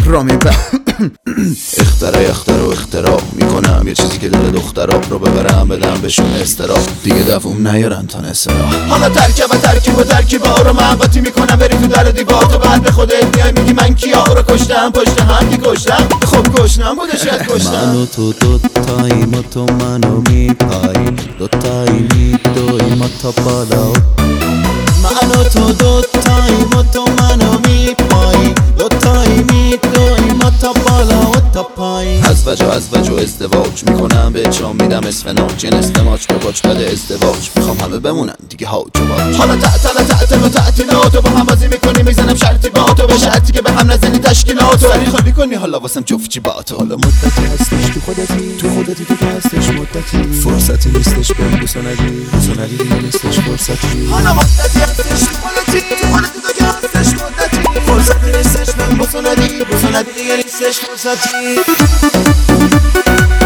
رامی اختراع میکنم یه چیزی که دل دخترا رو ببرم بدم بهشون استراب دیگه دووم نیارن تا نسرا. حالا ترکیب رو محبتی میکنم بری تو در دیوار تو بعد به خودت میای میگی من کیا رو کشتم پشت هم که کشتم خب کشنم بوده شاید کشتم. من و تو دوتاییم و تو منو میپاییم دوتایی میدویم و تا بالا. من و تو دوتاییم و تو منو میپاییم دوتایی میدویم و تا بالا و تا پایین. از وجه ازدواج میکنم به چام میدم اسفناج این استماج به باج بده ازدواج میخوام همه بمونن دیگه هاج و باج. حالا تعطیلاتو با هم بازی میکنی میزنم شرطی با تو به شرطی که به هم نزنی تشکیلاتو سری خالی کنی حالا واسم جفتچی با تو. حالا مدتی هستش تو خودتی تو هستش مدتی فرصتی نیستش بهم بوسو ندی دیگه نیستش فرصتی. حالا مدتی هستش تو خودتی تو هستش مدتی فرصتی نیستش بهم بوسو ندی دیگه نیستش فرصتی.